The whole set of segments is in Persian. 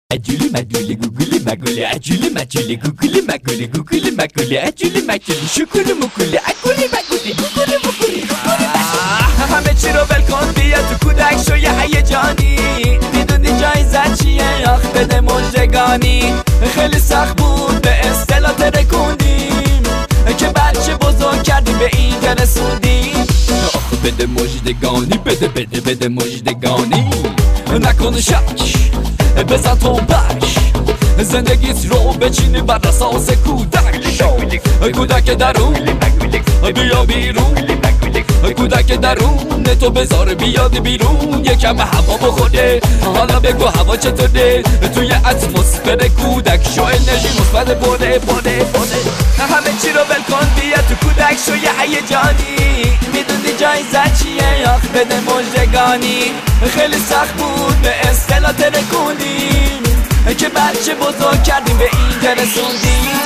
عجولی مجولی گوگلی مگولی عجولی مجولی گوگلی مگولی گوگلی مگولی عجولی مجولی شکلی مکولی عجولی مگولی گوگلی مکولی همه چی رو ول کن بیا تو کودک شو یه هیجانی میدونی جایزت چیه آخ بده مژدگانی خیلی سخت بود به اصطلاح ترکوندیم که بچه بزرگ کردیم به اینجا رسوندیم آخ بده مژدگانی بده مژدگانی نکن شک بزن تنبک زندگیت رو بچینی بر اساس کودک درون بیا بیرون کودک درون تو بذار بیاد بیرون یکم هوا بخوره حالا بگو هوا چطوره توی اتمسفر کودک شو انرژی مثبت پره همه چی رو ول کن بیا تو کودک شو یه هیجانی میدونی جایزت چیه آخ بده مژدگانی خیلی سخت بود به اصطلاح ترکوندیم که بچه بزرگ کردیم به اینجا رسوندیم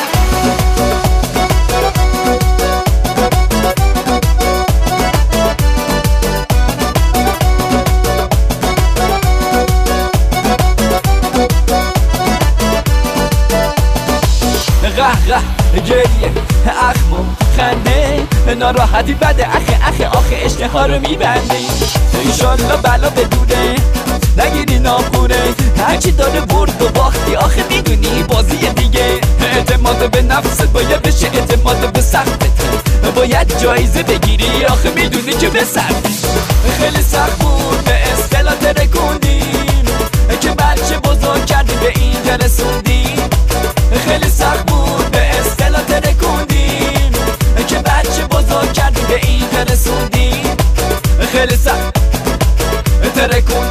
غه گریه اخمون خنده ناراحتی بده آخه اشتها رو میبنده ایشالله بلا بدونه نگیری ناخونه هرچی داره برد و باختی آخه میدونی بازی دیگه اعتماد به نفست باید بشه اعتماد به سختت باید جایزه بگیری آخه میدونی که به سختی خیلی سخت بود به اصطلاح ترکوندیم که بچه بزرگ کردیم به اینجا رسوندیم خیلی سخت بود به اصطلاح ترکوندیم که بچه بزرگ کردیم به اینجا رسوندیم خیلی سخت ترکون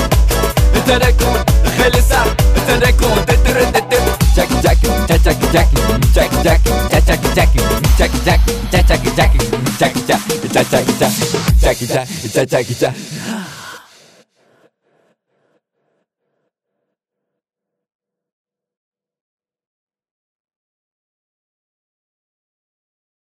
خیلی سخت ترکون جک